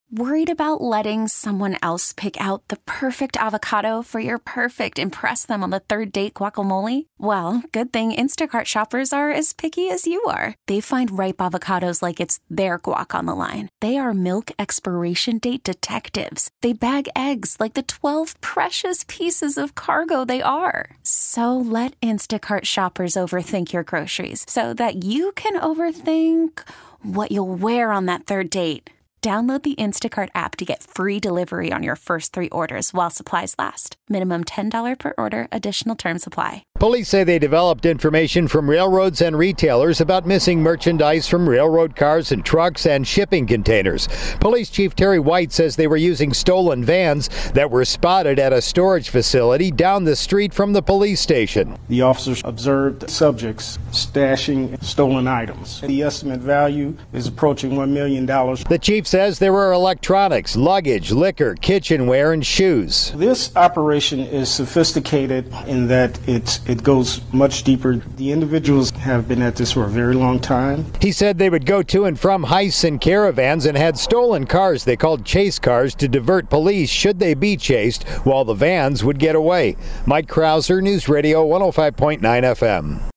Worried about letting someone else pick out the perfect avocado for your perfect impress them on the third date guacamole? Well, good thing Instacart shoppers are as picky as you are. They find ripe avocados like it's their guac on the line. They are milk expiration date detectives. They bag eggs like the 12 precious pieces of cargo they are. So let Instacart shoppers overthink your groceries so that you can overthink what you'll wear on that third date. Download the Instacart app to get free delivery on your first 3 orders while supplies last. Minimum $10 per order. Additional terms apply. Police say they developed information from railroads and retailers about missing merchandise from railroad cars and trucks and shipping containers. Police Chief Terry White says they were using stolen vans that were spotted at a storage facility down the street from the police station. The officers observed subjects stashing stolen items. The estimate value is approaching $1 million. The chief says there were electronics, luggage, liquor, kitchenware, and shoes. This operation is sophisticated in that it goes much deeper. The individuals have been at this for a very long time. He said they would go to and from heists and caravans and had stolen cars they called chase cars to divert police should they be chased, while the vans would get away. Mike Krauser, News Radio 105.9 FM.